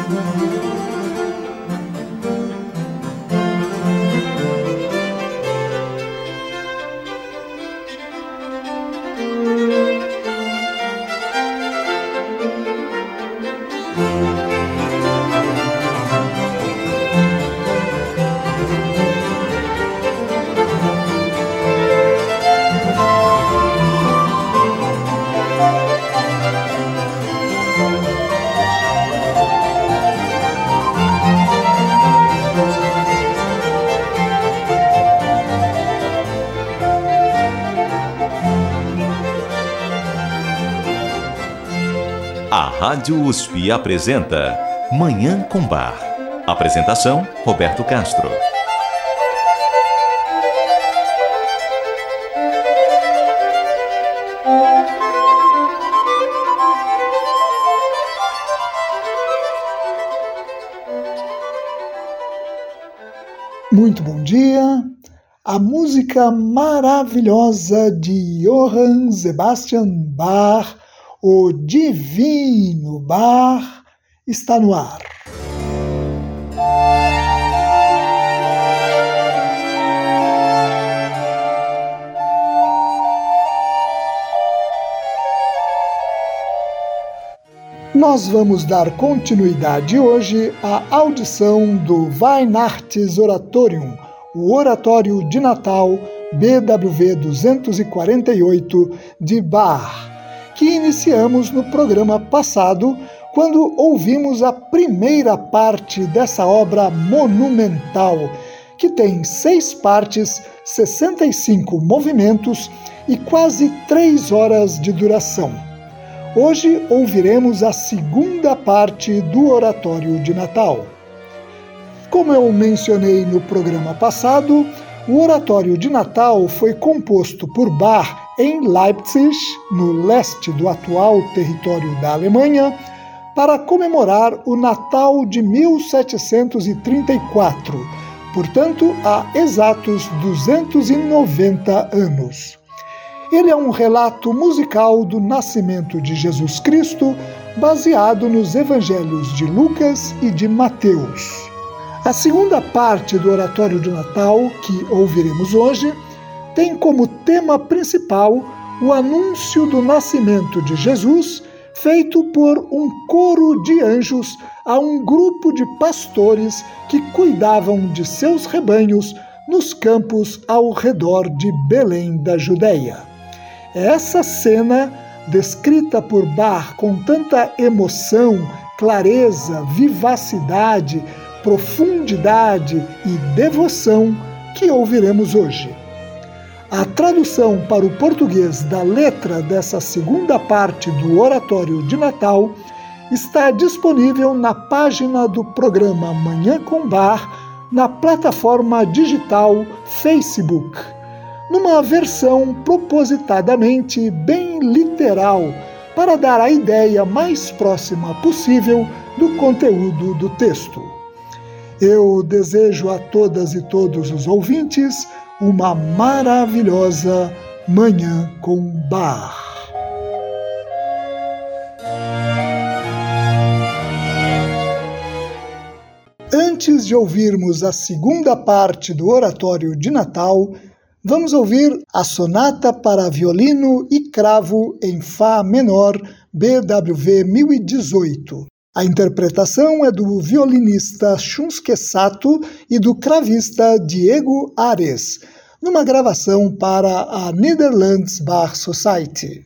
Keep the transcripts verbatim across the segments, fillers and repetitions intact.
A Rádio U S P apresenta Manhã com Bar. Apresentação, Roberto Castro. Muito bom dia. A música maravilhosa de Johann Sebastian Bach, o Divino Bach, está no ar. Nós vamos dar continuidade hoje à audição do Weihnachtsoratorium, o Oratório de Natal B W V duzentos e quarenta e oito de Bach, que iniciamos no programa passado, quando ouvimos a primeira parte dessa obra monumental, que tem seis partes, sessenta e cinco movimentos e quase três horas de duração. Hoje ouviremos a segunda parte do Oratório de Natal. Como eu mencionei no programa passado, o Oratório de Natal foi composto por Bach em Leipzig, no leste do atual território da Alemanha, para comemorar o Natal de mil setecentos e trinta e quatro, portanto, há exatos duzentos e noventa anos. Ele é um relato musical do nascimento de Jesus Cristo, baseado nos evangelhos de Lucas e de Mateus. A segunda parte do Oratório de Natal, que ouviremos hoje, tem como tema principal o anúncio do nascimento de Jesus, feito por um coro de anjos a um grupo de pastores que cuidavam de seus rebanhos nos campos ao redor de Belém da Judéia. Essa cena, descrita por Bach com tanta emoção, clareza, vivacidade, profundidade e devoção, que ouviremos hoje. A tradução para o português da letra dessa segunda parte do Oratório de Natal está disponível na página do programa Manhã com Bach, na plataforma digital Facebook, numa versão propositadamente bem literal, para dar a ideia mais próxima possível do conteúdo do texto. Eu desejo a todas e todos os ouvintes uma maravilhosa Manhã com Bach. Antes de ouvirmos a segunda parte do Oratório de Natal, vamos ouvir a Sonata para Violino e Cravo em Fá menor, B W V mil e dezoito. A interpretação é do violinista Shunsuke Sato e do cravista Diego Ares, numa gravação para a Netherlands Bach Society.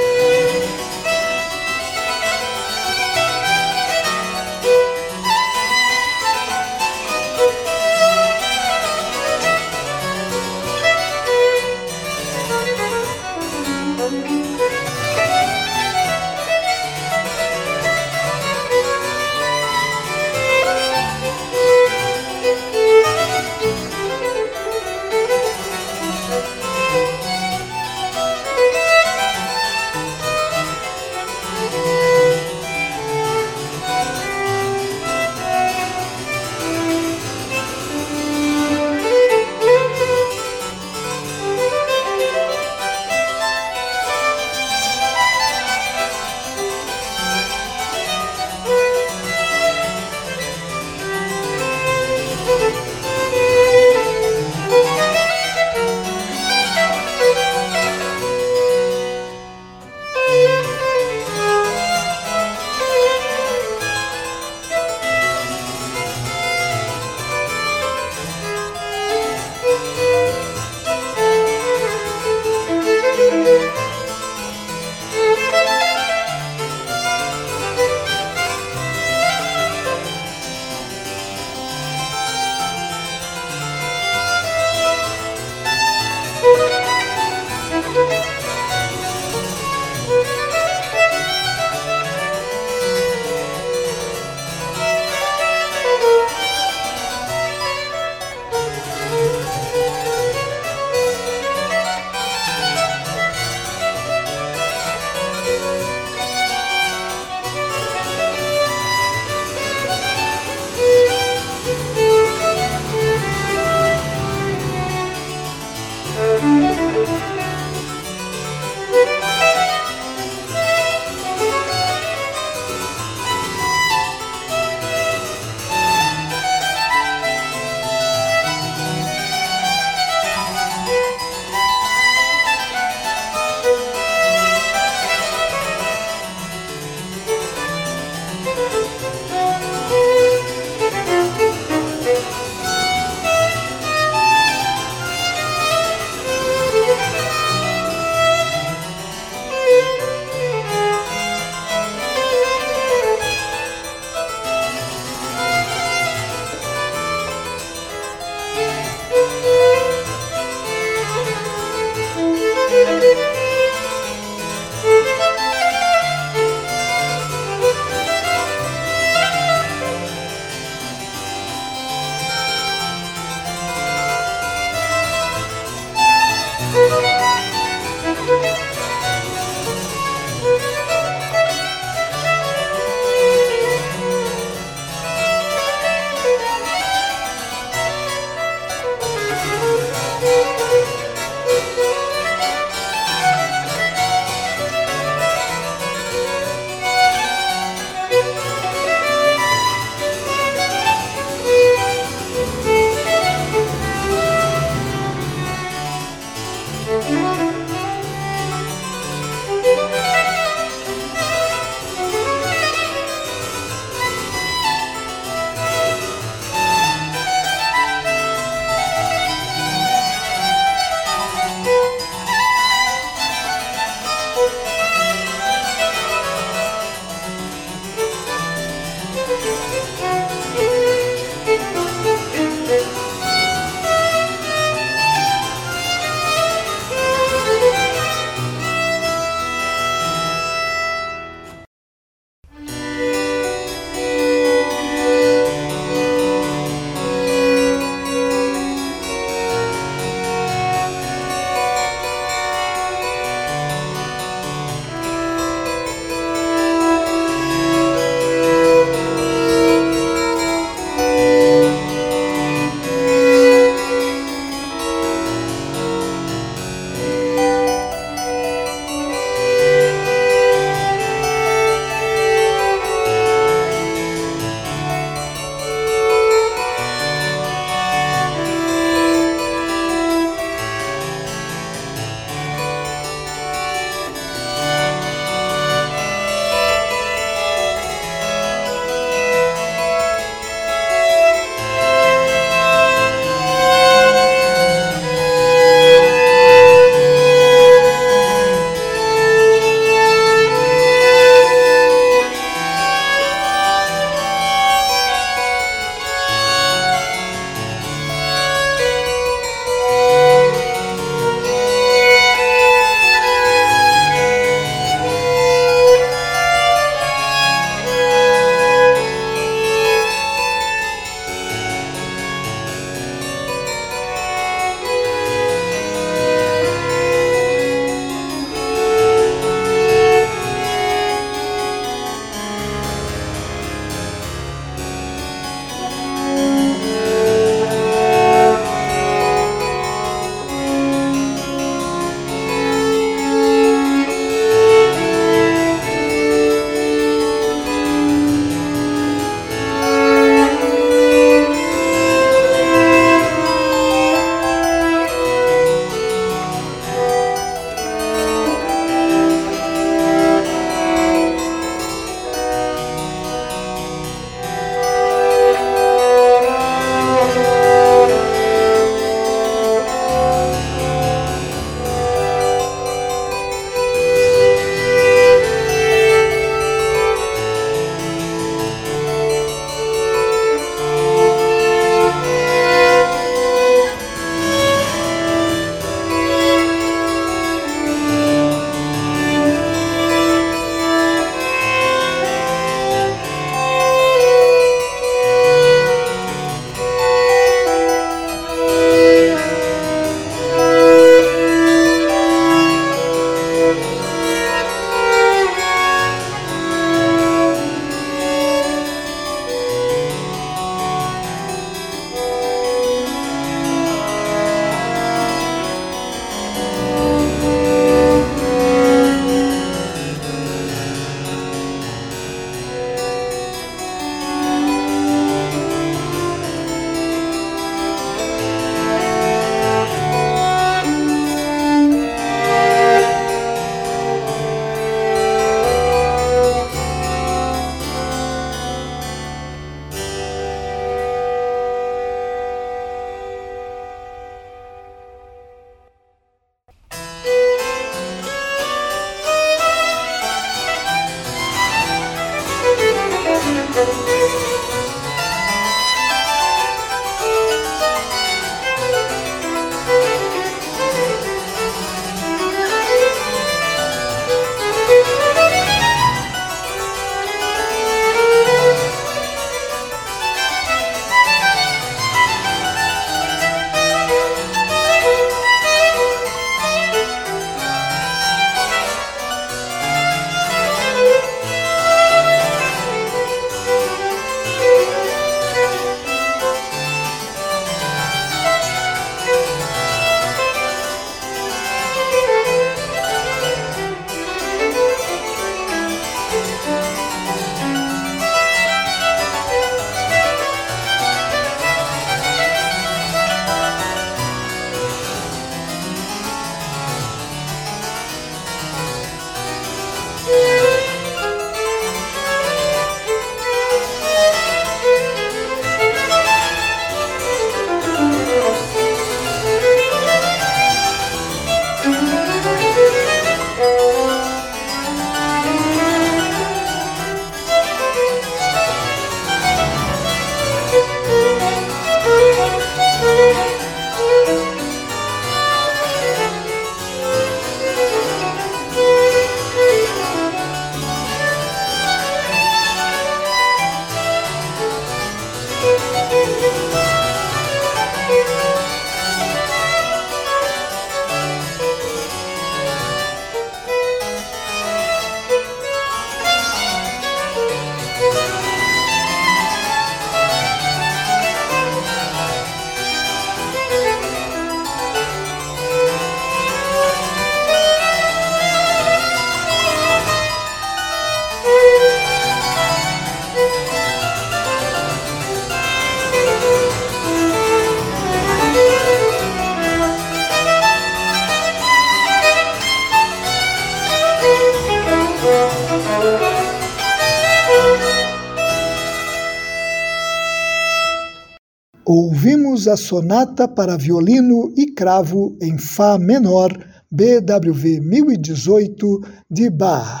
Ouvimos a sonata para violino e cravo em Fá menor, B W V mil e dezoito, de Bach.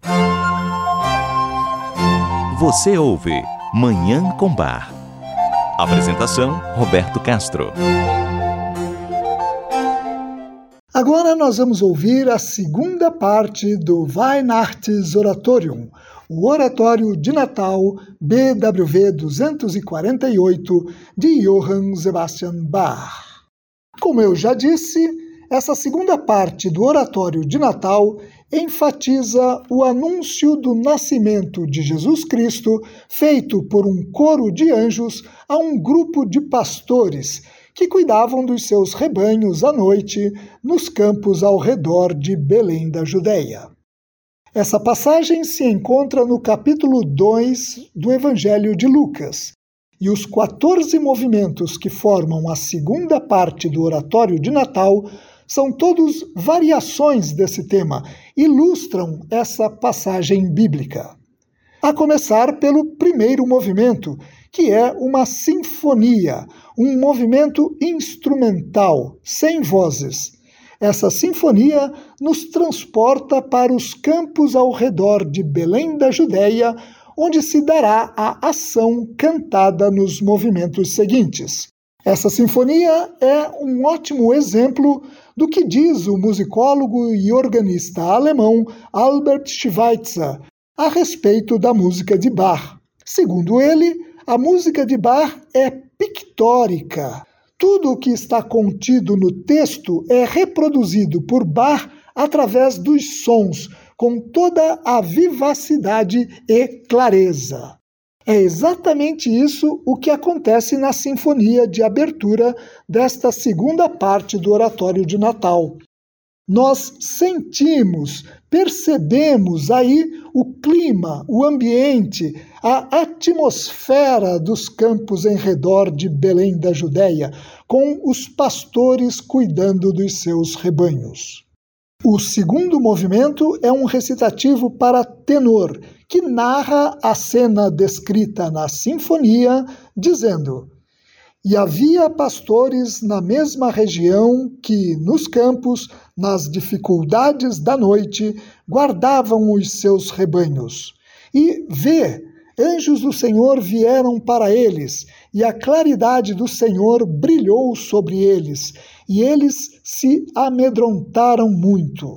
Você ouve Manhã com Bar. Apresentação, Roberto Castro. Agora nós vamos ouvir a segunda parte do Weihnachtsoratorium, o Oratório de Natal B W V duzentos e quarenta e oito, de Johann Sebastian Bach. Como eu já disse, essa segunda parte do Oratório de Natal enfatiza o anúncio do nascimento de Jesus Cristo feito por um coro de anjos a um grupo de pastores que cuidavam dos seus rebanhos à noite nos campos ao redor de Belém da Judéia. Essa passagem se encontra no capítulo dois do Evangelho de Lucas, e os quatorze movimentos que formam a segunda parte do Oratório de Natal são todos variações desse tema, ilustram essa passagem bíblica. A começar pelo primeiro movimento, que é uma sinfonia, um movimento instrumental, sem vozes. Essa sinfonia nos transporta para os campos ao redor de Belém da Judéia, onde se dará a ação cantada nos movimentos seguintes. Essa sinfonia é um ótimo exemplo do que diz o musicólogo e organista alemão Albert Schweitzer a respeito da música de Bach. Segundo ele, a música de Bach é pictórica. Tudo o que está contido no texto é reproduzido por Bach através dos sons, com toda a vivacidade e clareza. É exatamente isso o que acontece na sinfonia de abertura desta segunda parte do Oratório de Natal. Nós sentimos, percebemos aí o clima, o ambiente, a atmosfera dos campos em redor de Belém da Judéia, com os pastores cuidando dos seus rebanhos. O segundo movimento é um recitativo para tenor, que narra a cena descrita na sinfonia, dizendo: E havia pastores na mesma região que, nos campos, nas dificuldades da noite, guardavam os seus rebanhos. E vê, anjos do Senhor vieram para eles, e a claridade do Senhor brilhou sobre eles, e eles se amedrontaram muito.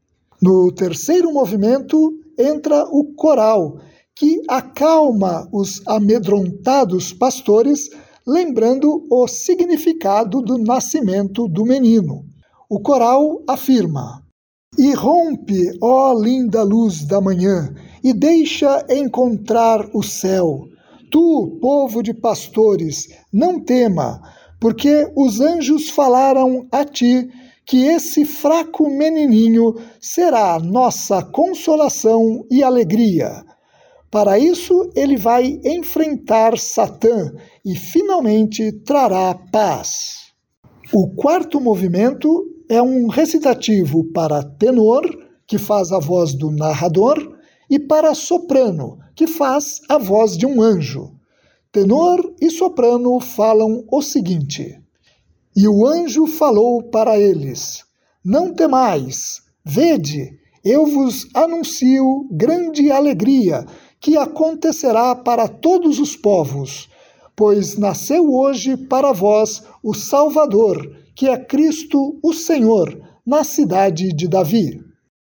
No terceiro movimento entra o coral, que acalma os amedrontados pastores, lembrando o significado do nascimento do menino. O coral afirma: E rompe, ó linda luz da manhã, e deixa encontrar o céu. Tu, povo de pastores, não tema, porque os anjos falaram a ti que esse fraco menininho será nossa consolação e alegria. Para isso, ele vai enfrentar Satã e finalmente trará paz. O quarto movimento é um recitativo para tenor, que faz a voz do narrador, e para soprano, que faz a voz de um anjo. Tenor e soprano falam o seguinte: E o anjo falou para eles: Não temais, vede, eu vos anuncio grande alegria, que acontecerá para todos os povos, pois nasceu hoje para vós o Salvador, que é Cristo o Senhor, na cidade de Davi.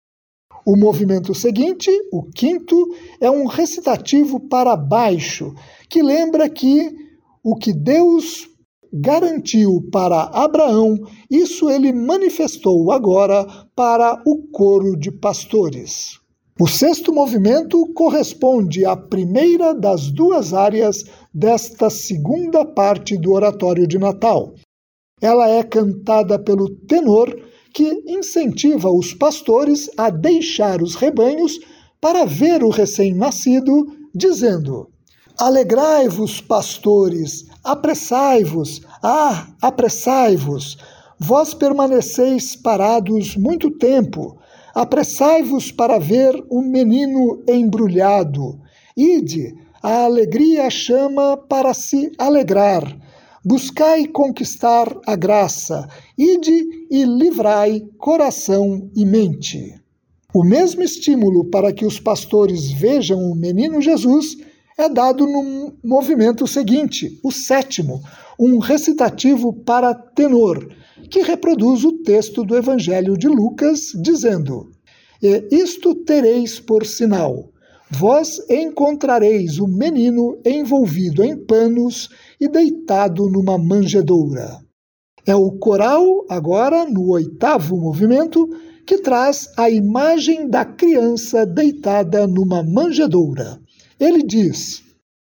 O movimento seguinte, o quinto, é um recitativo para baixo, que lembra que o que Deus garantiu para Abraão, isso ele manifestou agora para o coro de pastores. O sexto movimento corresponde à primeira das duas áreas desta segunda parte do Oratório de Natal. Ela é cantada pelo tenor, que incentiva os pastores a deixar os rebanhos para ver o recém-nascido, dizendo: Alegrai-vos, pastores, apressai-vos, ah, apressai-vos, vós permaneceis parados muito tempo, apressai-vos para ver o menino embrulhado. Ide, a alegria chama para se alegrar. Buscai conquistar a graça, ide e livrai coração e mente. O mesmo estímulo para que os pastores vejam o menino Jesus é dado no movimento seguinte, o sétimo, um recitativo para tenor, que reproduz o texto do Evangelho de Lucas, dizendo: E isto tereis por sinal: vós encontrareis o menino envolvido em panos e deitado numa manjedoura. É o coral, agora, no oitavo movimento, que traz a imagem da criança deitada numa manjedoura. Ele diz: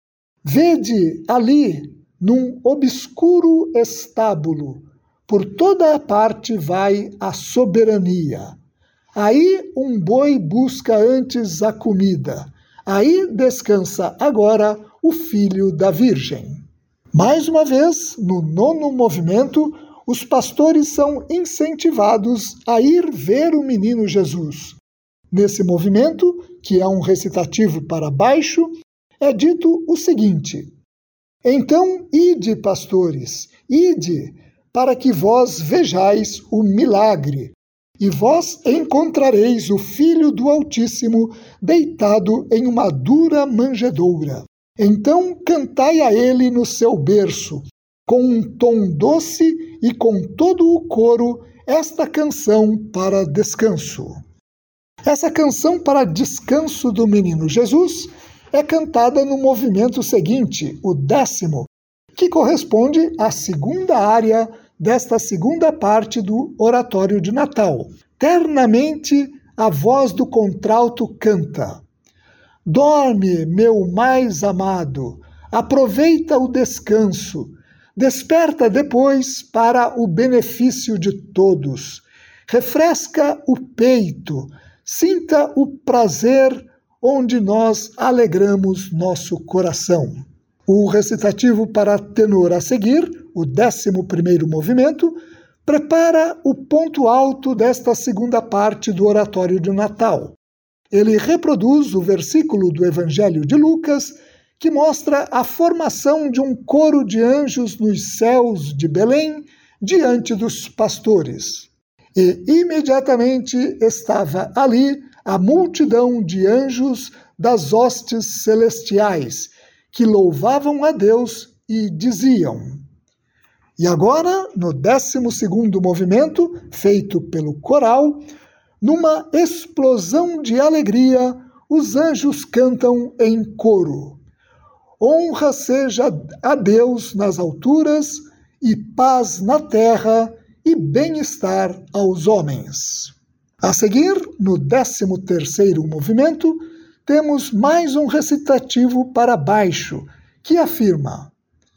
Vede ali, num obscuro estábulo, por toda a parte vai a soberania. Aí um boi busca antes a comida. Aí descansa agora o filho da Virgem. Mais uma vez, no nono movimento, os pastores são incentivados a ir ver o menino Jesus. Nesse movimento, que é um recitativo para baixo, é dito o seguinte: Então, ide, pastores, ide, para que vós vejais o milagre, e vós encontrareis o Filho do Altíssimo deitado em uma dura manjedoura. Então cantai a ele no seu berço, com um tom doce e com todo o coro, esta canção para descanso. Essa canção para descanso do menino Jesus é cantada no movimento seguinte, o décimo, que corresponde à segunda área desta segunda parte do Oratório de Natal. Ternamente a voz do contralto canta: Dorme, meu mais amado, aproveita o descanso, desperta depois para o benefício de todos, refresca o peito, sinta o prazer onde nós alegramos nosso coração. O recitativo para tenor a seguir, o décimo primeiro movimento, prepara o ponto alto desta segunda parte do Oratório de Natal. Ele reproduz o versículo do Evangelho de Lucas, que mostra a formação de um coro de anjos nos céus de Belém, diante dos pastores. E imediatamente estava ali a multidão de anjos das hostes celestiais, que louvavam a Deus e diziam. E agora, no décimo segundo movimento, feito pelo coral, numa explosão de alegria, os anjos cantam em coro: Honra seja a Deus nas alturas, e paz na terra, e bem-estar aos homens. A seguir, no décimo terceiro movimento, temos mais um recitativo para baixo, que afirma: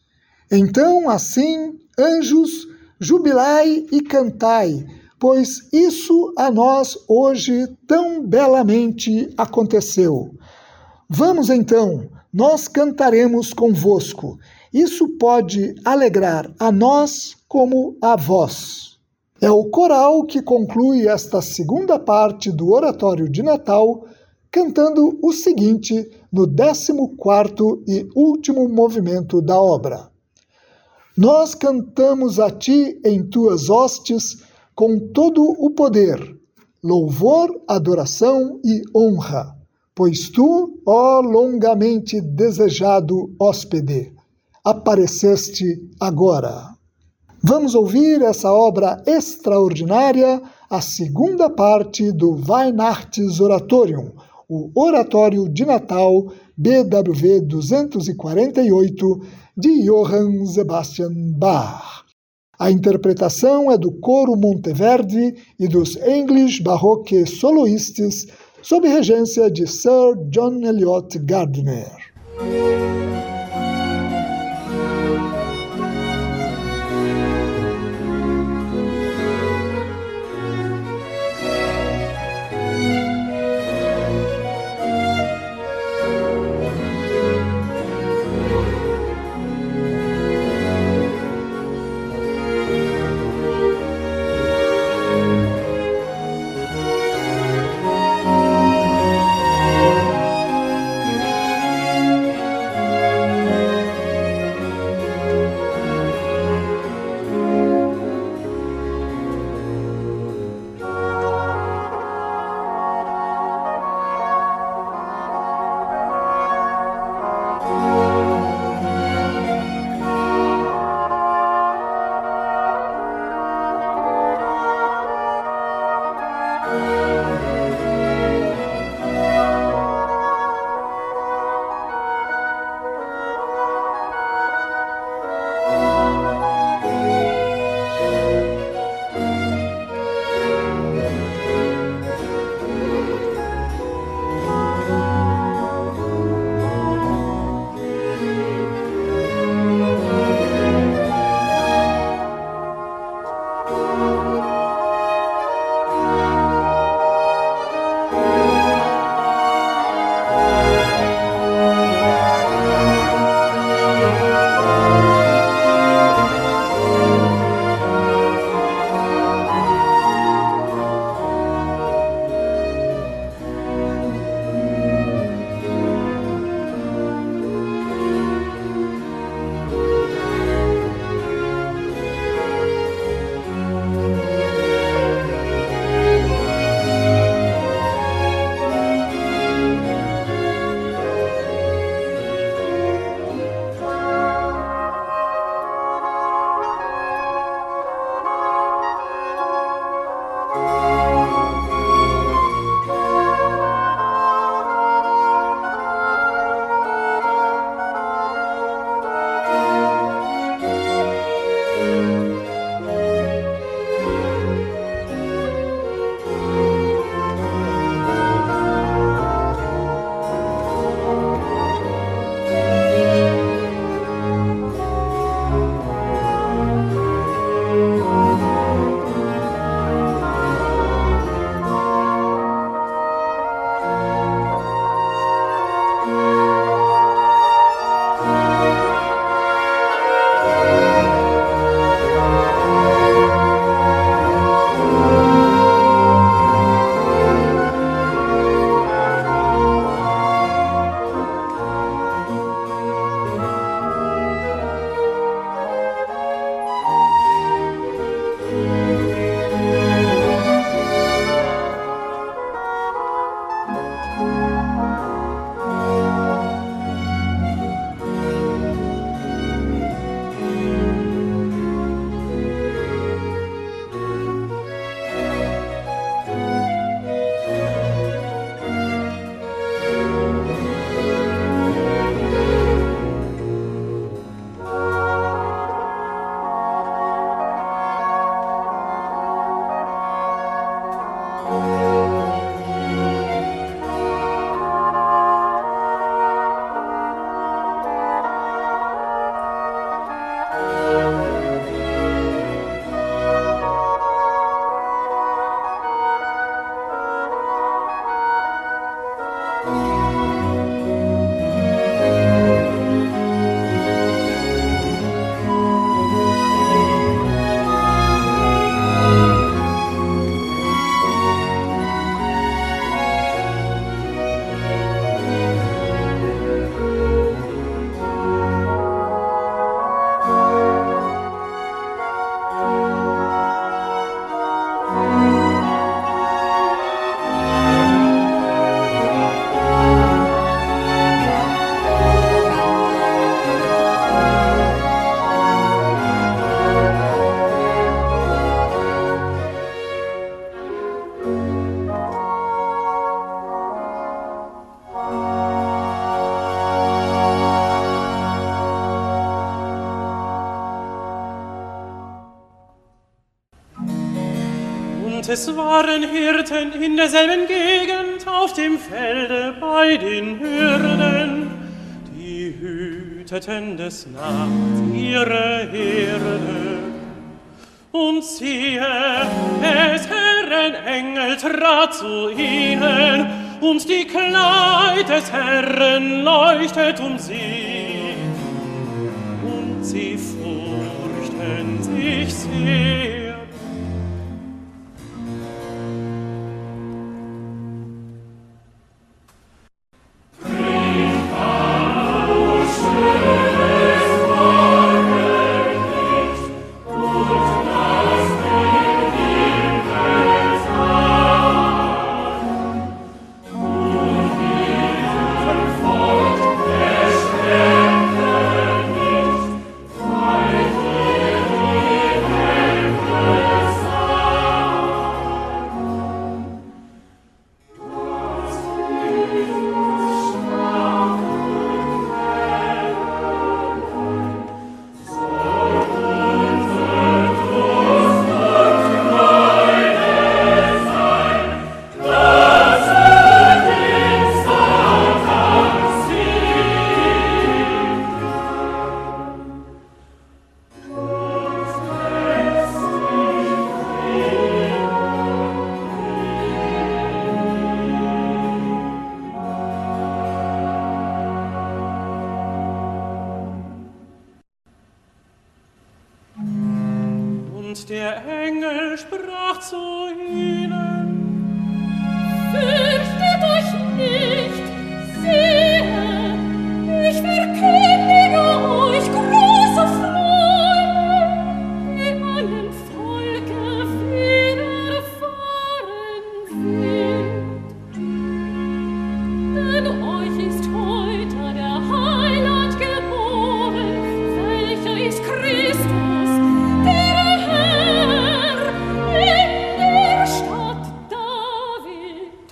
Então, assim, anjos, jubilai e cantai, pois isso a nós hoje tão belamente aconteceu. Vamos então, nós cantaremos convosco. Isso pode alegrar a nós como a vós. É o coral que conclui esta segunda parte do Oratório de Natal, cantando o seguinte no décimo quarto e último movimento da obra. Nós cantamos a ti em tuas hostes com todo o poder, louvor, adoração e honra, pois tu, ó longamente desejado hóspede, apareceste agora. Vamos ouvir essa obra extraordinária, a segunda parte do Weihnachtsoratorium, o Oratório de Natal B W V duzentos e quarenta e oito, de Johann Sebastian Bach. A interpretação é do Coro Monteverdi e dos English Baroque Soloists, sob regência de Sir John Eliot Gardiner. Und es waren Hirten in derselben Gegend auf dem Felde bei den Hürden, die hüteten des Nachts ihre Herde. Und siehe, des Herren Engel trat zu ihnen, und die Kleid des Herren leuchtet um sie, und sie furchten sich sehr. Und der Engel sprach zu ihnen: Fürchtet euch nicht, siehe, ich verkündige euch große Freude, die allen Volke widerfahren wird. Denn euch ist heute der Heiland geboren, welcher ist Christus, der Herr, in der Stadt David.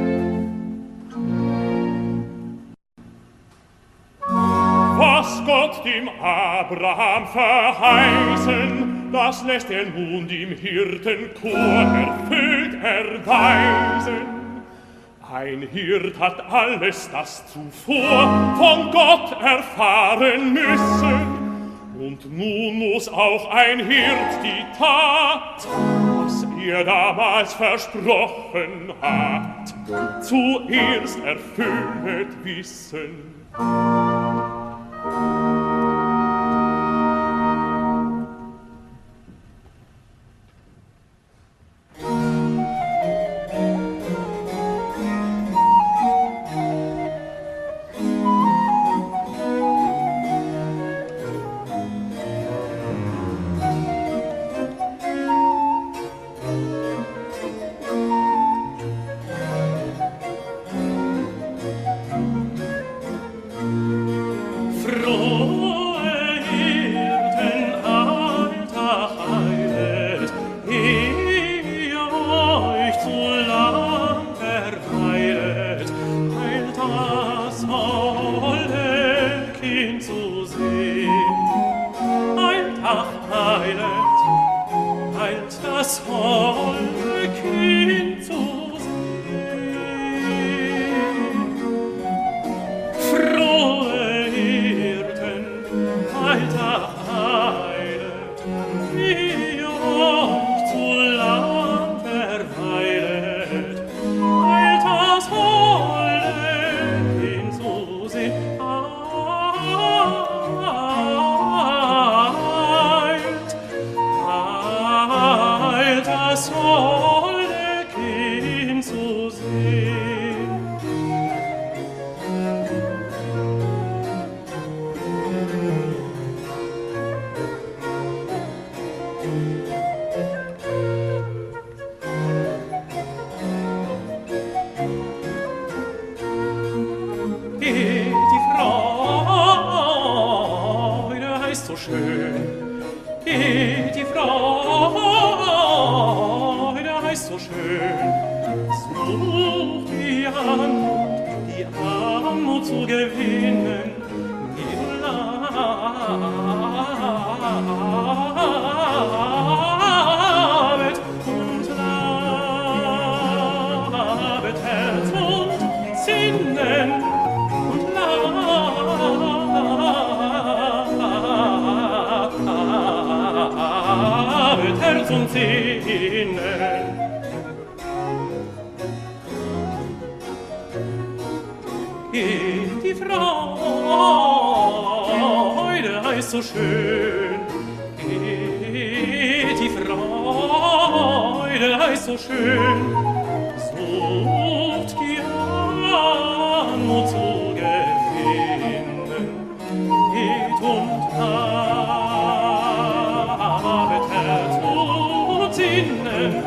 Was Gott dem Abraham verheißen, das lässt er nun dem Hirtenchor erfüllt erweisen. Ein Hirt hat alles das zuvor von Gott erfahren müssen, und nun muss auch ein Hirt die Tat, was er damals versprochen hat, zuerst erfüllet wissen. Und Die Freude heißt so schön, die Freude heißt so schön, sucht die Anmut zu gewinnen, geht und habet Herz und Sinnen,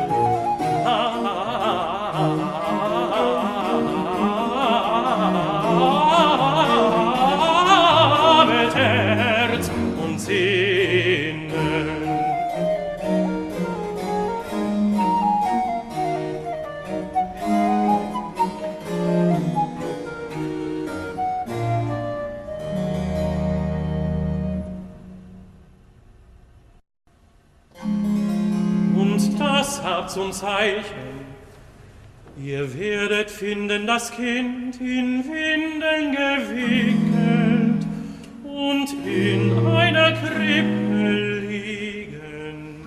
habet Herz und Sinnen. Und das habt zum Zeichen, ihr werdet finden das Kind in Windeln gewickelt und in einer Krippe liegen.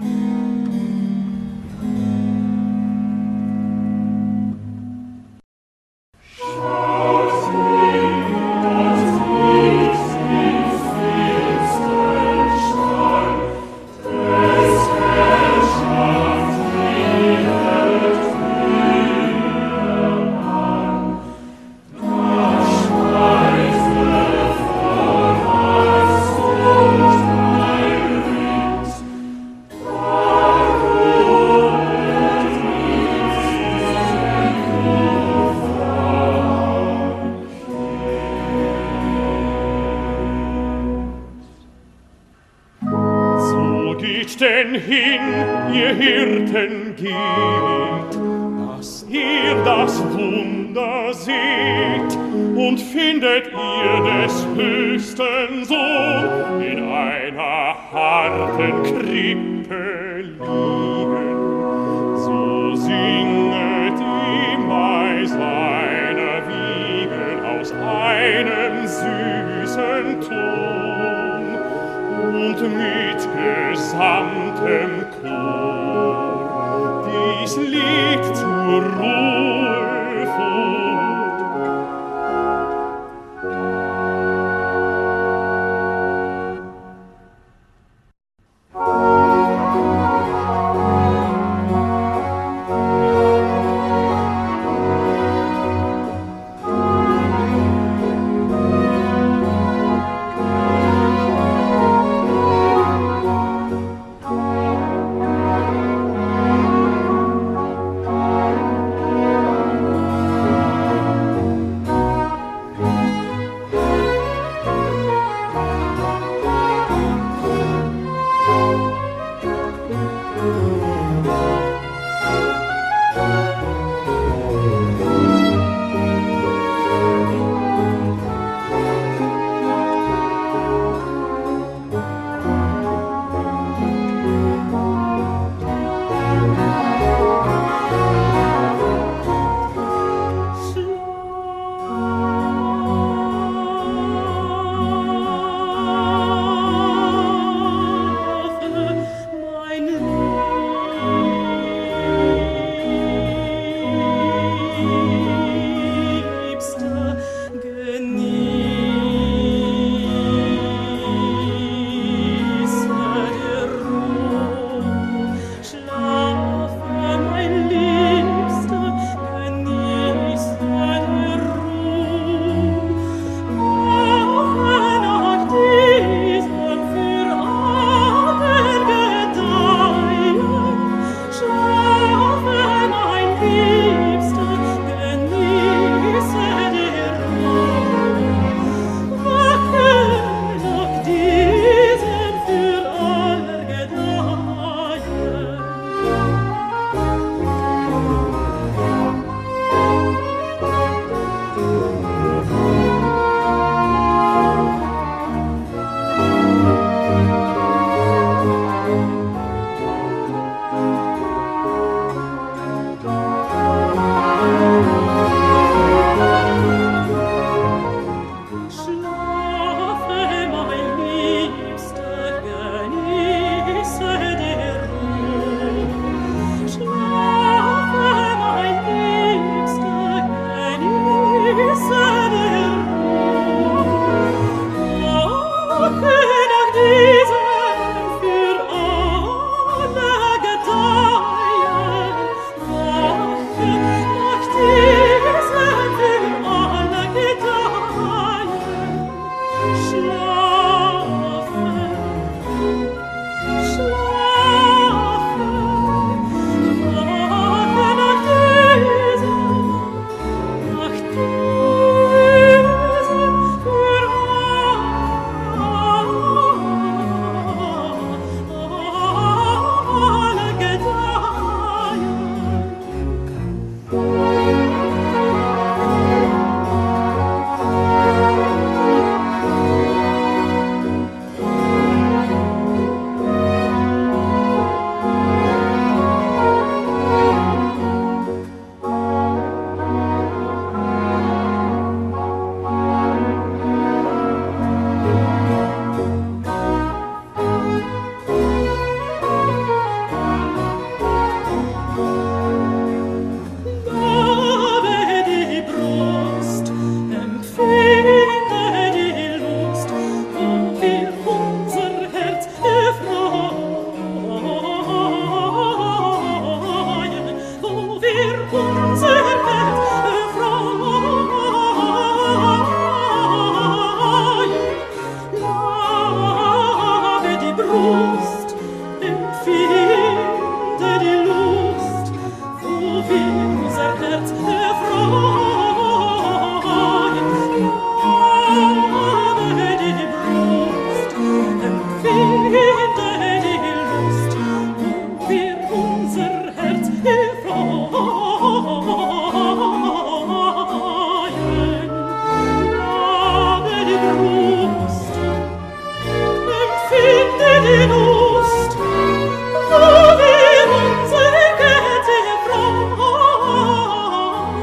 Schaut sie, dort liegt sie finster Stall, des Herrschaft redet denn hin, ihr Hirten, geht, dass ihr das Wunder seht, und findet ihr des höchsten Sohn in einer harten Krippe liegen. So singet ihm bei seiner Wiege aus einem süßen Ton, und mit gesamtem Chor dies Lied zur Ruhe führt. Lust, wo wir unser Geld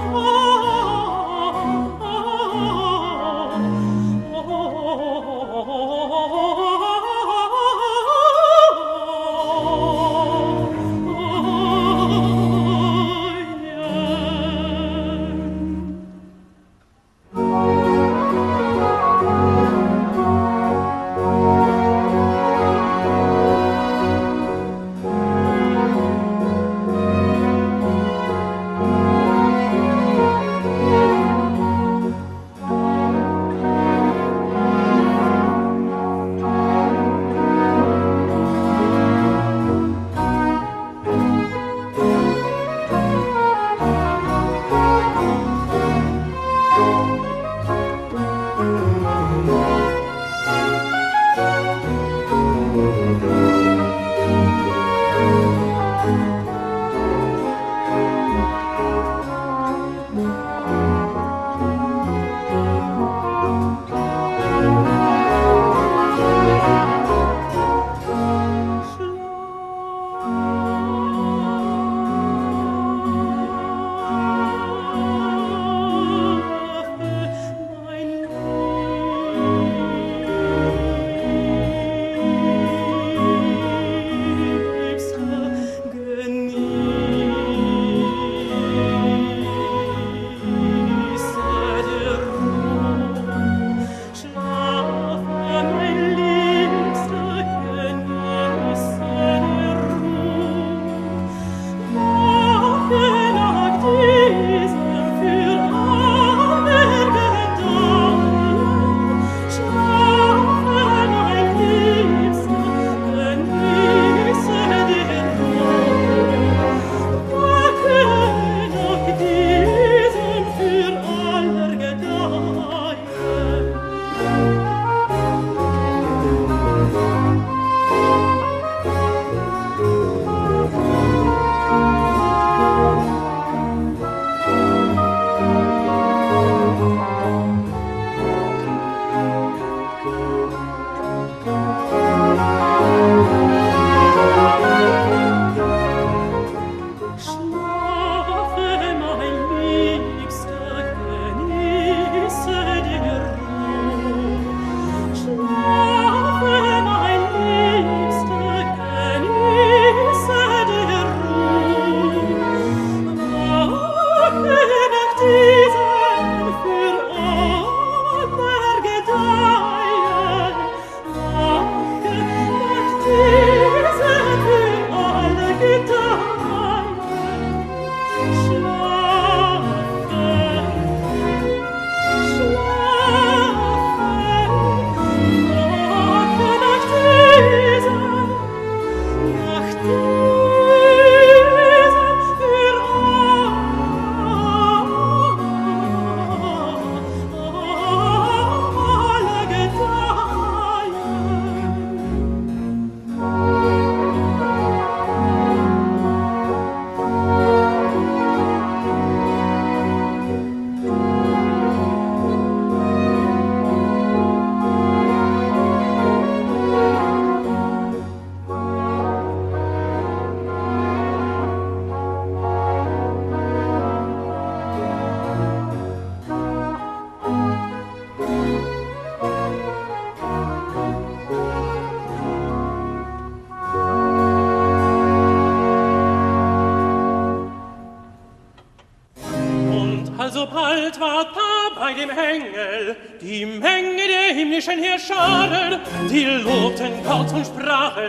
Alsobald war da bei dem Engel die Menge der himmlischen Heerscharen, die lobten Gott und sprachen: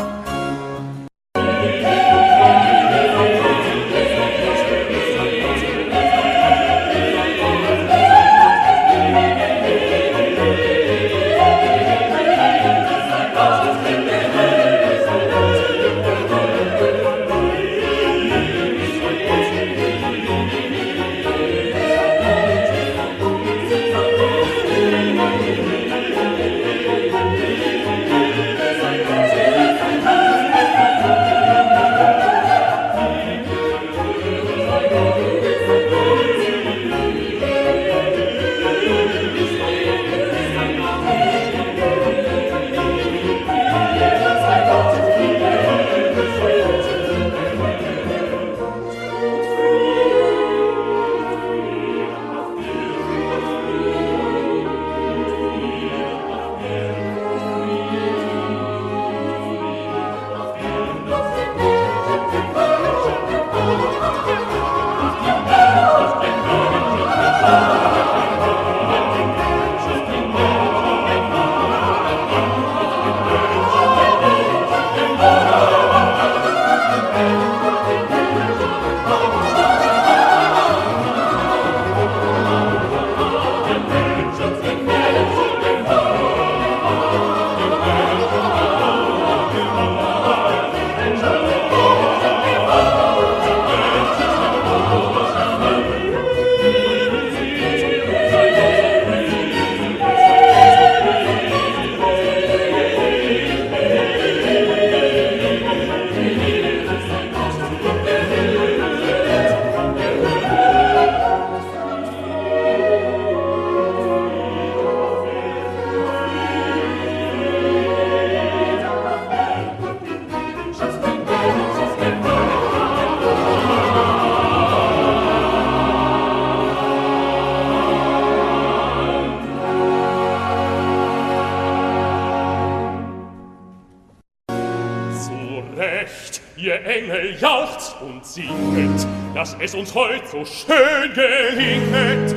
Ihr Engel jauchzt und singet, dass es uns heut so schön gelinget.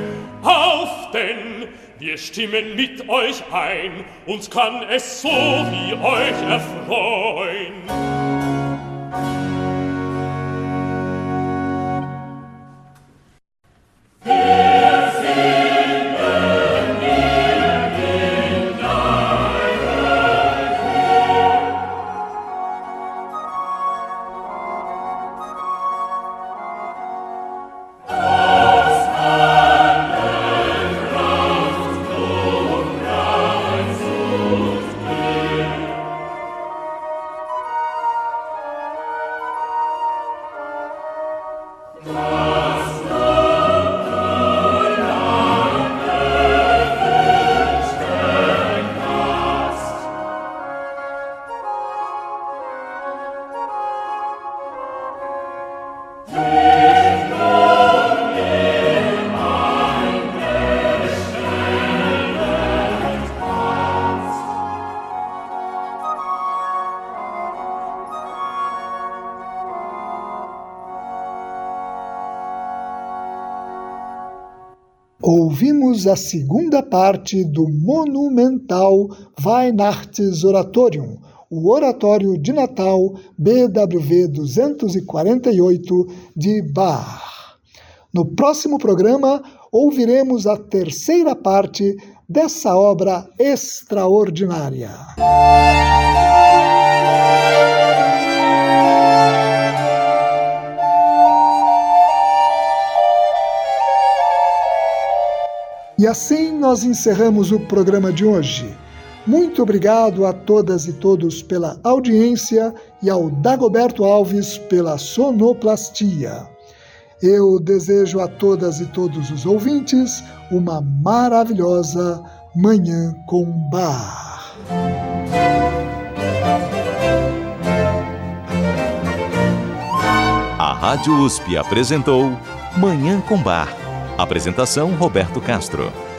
Auf, denn wir stimmen mit euch ein, uns kann es so wie euch erfreuen. Ouvimos a segunda parte do monumental Weihnachtsoratorium, o Oratório de Natal B W V duzentos e quarenta e oito de Bach. No próximo programa, ouviremos a terceira parte dessa obra extraordinária. E assim nós encerramos o programa de hoje. Muito obrigado a todas e todos pela audiência e ao Dagoberto Alves pela sonoplastia. Eu desejo a todas e todos os ouvintes uma maravilhosa Manhã com Bach. A Rádio U S P apresentou Manhã com Bach. Apresentação Roberto Castro.